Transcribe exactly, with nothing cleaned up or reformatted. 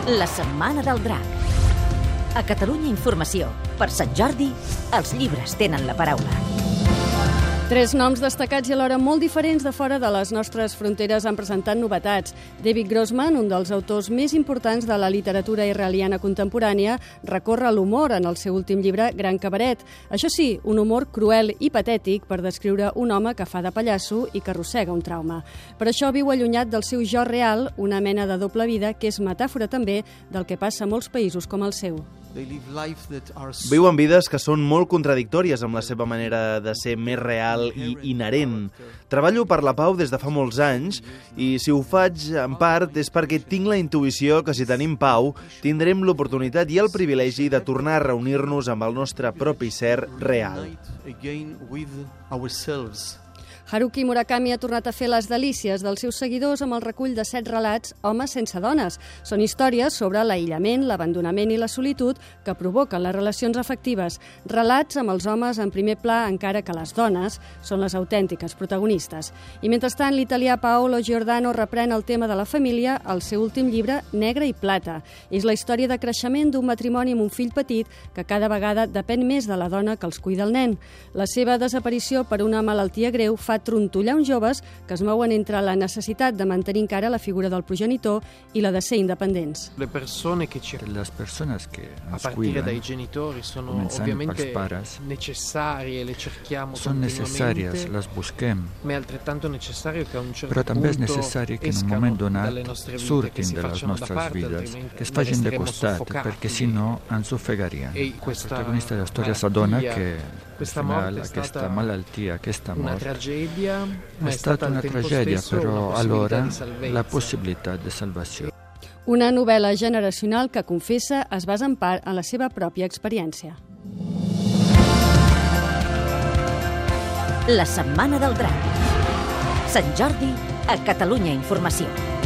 La Setmana del Drac. A Catalunya Informació, per Sant Jordi, els llibres tenen la paraula. Tres noms destacats i alhora molt diferents de fora de les nostres fronteres han presentat novetats. David Grossman, un dels autors més importants de la literatura israeliana contemporània, recorre a l'humor en el seu últim llibre Gran Cabaret. Això sí, un humor cruel i patètic per descriure un home que fa de pallasso i que arrossega un trauma. Per això viu allunyat del seu jo real, una mena de doble vida que és metàfora també del que passa a molts països com el seu. Viuen vides que són molt contradictòries amb la seva manera de ser més real i inherent. Treballo per la pau des de fa molts anys i si ho faig en part és perquè tinc la intuïció que si tenim pau tindrem l'oportunitat i el privilegi de tornar a reunir-nos amb el nostre propi ser real. Haruki Murakami ha tornat a fer les delícies dels seus seguidors amb el recull de set relats Homes sense dones. Són històries sobre l'aïllament, l'abandonament i la solitud que provoquen les relacions afectives. Relats amb els homes en primer pla, encara que les dones són les autèntiques protagonistes. I mentrestant, l'italià Paolo Giordano reprèn el tema de la família al seu últim llibre Negre i Plata. És la història de creixement d'un matrimoni amb un fill petit que cada vegada depèn més de la dona que els cuida el nen. La seva desaparició per una malaltia greu fa trontollar uns joves que es mouen entre la necessitat de mantenir encara la figura del progenitor i la de ser independents. Le persone che ci Les persones che a ens partire cuiden, dai genitori sono començant ovviamente pels pares, necessarie, le cerchiamo són necessàries, continuamente, les busquem, ma è altrettanto necessario che a un certo però també és punto necessari que en un escano moment donat dalle nostre vite, che surtin si de les facciano da nostres parte, vides, altrimenti que es facin de resteremo costat, soffocati. perquè si no ens ofegarien. E El questa protagonista de la storia s'adona malattia, que al questa final morte è aquesta stata malaltia, aquesta una mort, tragedia, ma è è stata una al tempo tragedia, stesso però una possibilità alhora di salvezza. la possibilitat de salvació. Una novel·la generacional que, confessa, es basa en part en la seva pròpia experiència. La Setmana del Drac. Sant Jordi, a Catalunya Informació.